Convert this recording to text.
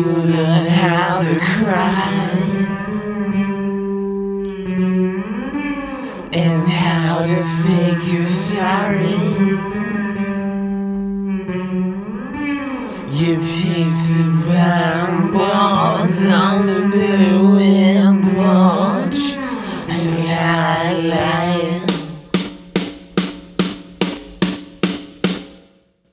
You learn how to cry and how to fake you're sorry. You tasted by